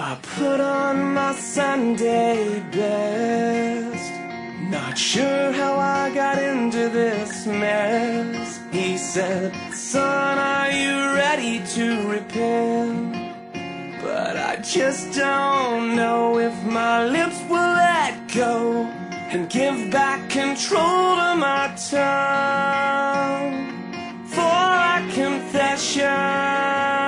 I put on my Sunday best, not sure how I got into this mess. He said, son, are you ready to repent? But I just don't know if my lips will let go and give back control to my tongue. For a confession,